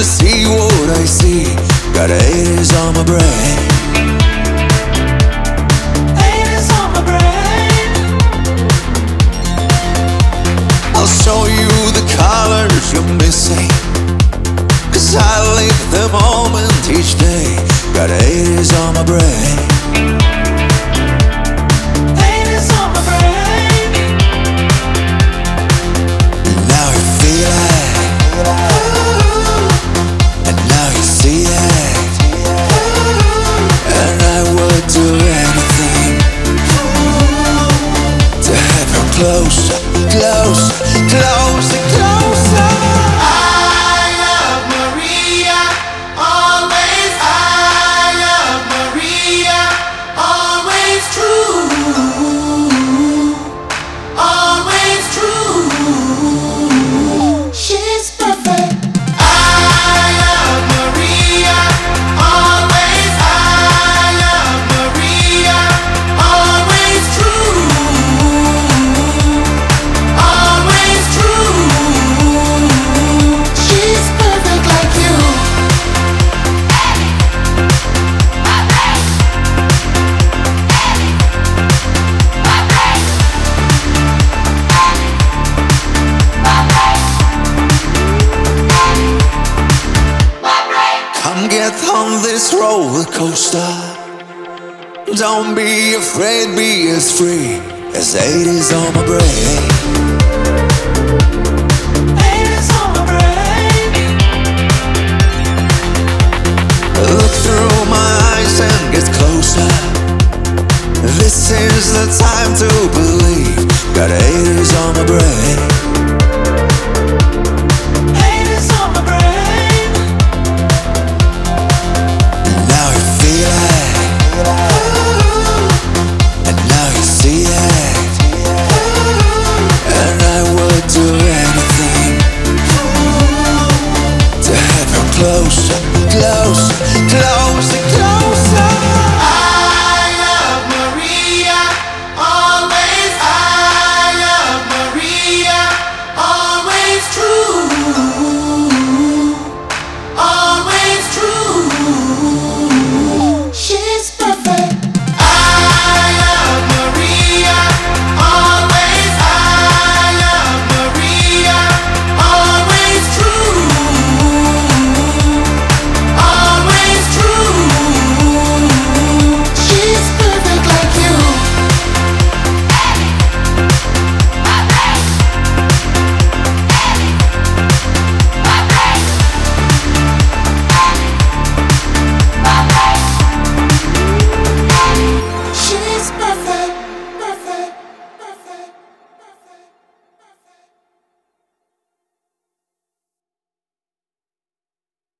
see what I see. Got 80s on my brain. 80s on my brain. I'll show you the colors you're missing, 'cause I live the moment each day. Got 80s on my brain. 80s on my brain. And now you feel it. And now you see it. And I would do anything to have you closer, closer, closer, closer. Get on this roller coaster. Don't be afraid, be as free as 80s on my brain. 80s on my brain. Look through my eyes and get closer. This is the time to believe. Got 80s on my brain. Close, close, close.